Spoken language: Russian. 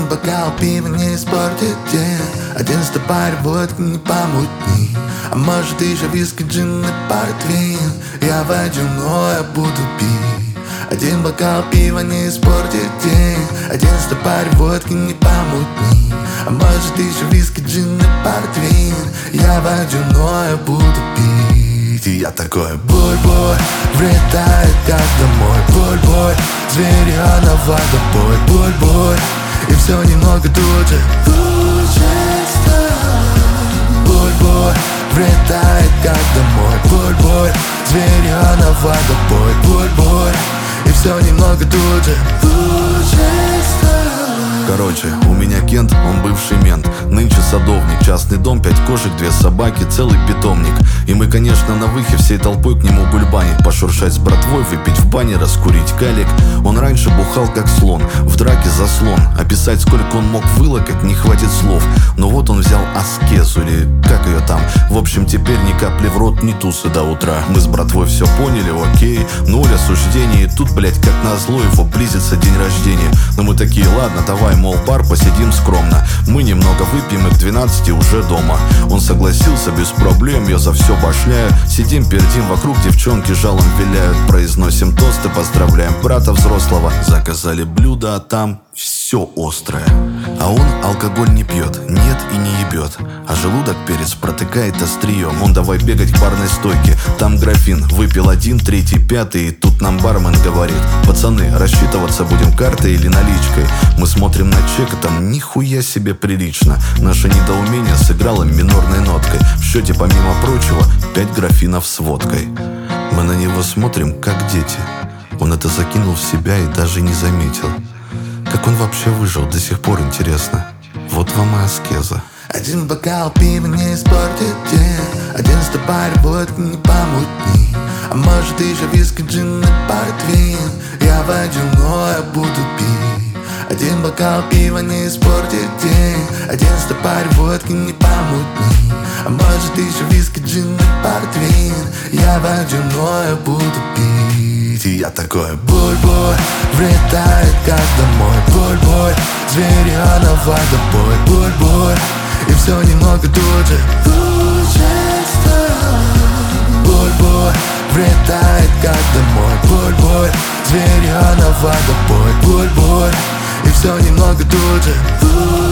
бокал пива не испортит день, один стопарь водки не помутни, а может еще виски, джин и портвейн. Я водяное буду пить. Один бокал пива не испортит день, один стопарь водки не помутни, а может еще виски, джин и портвейн. Я водяное буду пить. И я такой бой-бой, влетает как домой. Бой-бой, зверёного водопой. Бой-бой, и все немного тут же лучше стало. Бой-бой, влетает как домой. Бой-бой, зверёного водопой. Бой-бой, и все немного тут же лучше стало. Короче, у меня Кент, он бывший мент, нынче садовник, частный дом, 5 кошек, 2 собаки, целый питомник. И мы, конечно, на выхе всей толпой к нему бульбанить, пошуршать с братвой, выпить в бане, раскурить калик. Он раньше бухал как слон, в драке заслон. Описать, сколько он мог вылокать, не хватит слов. Но вот он взял аскезу, или как ее там. В общем, теперь ни капли в рот, ни тусы до утра. Мы с братвой все поняли, окей, ноль осуждений. И тут, блять, как назло, его близится день рождения. Но мы такие, ладно, давай, мол, бар, посидим скромно. Мы немного выпьем и к 12 уже дома. Он согласился без проблем, я за все башляю. Сидим, пердим, вокруг девчонки жалом виляют. Произносим тосты, поздравляем брата взрослого. Заказали блюдо, а там все острое. А он алкоголь не пьет, нет и не ебет, а желудок перец протыкает острием. Он давай бегать к барной стойке, там графин. Выпил 1, 3, 5, и тут нам бармен говорит: пацаны, рассчитываться будем картой или наличкой. Мы смотрим на чек, а там нихуя себе прилично. Наше недоумение сыграло минорной ноткой. В счете, помимо прочего, 5 графинов с водкой. Мы на него смотрим, как дети. Он это закинул в себя и даже не заметил. Как он вообще выжил, до сих пор интересно. Вот вам и аскеза. Один бокал пива не испортит день, один стопарь водки не помутни, а может еще виски, джин и портвейн. Я водяное буду пить. Один бокал пива не испортит день, один стопарь водки не помутни, а может еще виски, джин и портвейн. Я водяное буду пить. И я такой бой-бой, влетает как домой. Бой-бой, зверёного водопой. Бой-бой, и все немного тут же лучше стало. Бой-бой, влетает как домой. Бой-бой, зверёного водопой. Бой-бой, и все немного тут же лучше.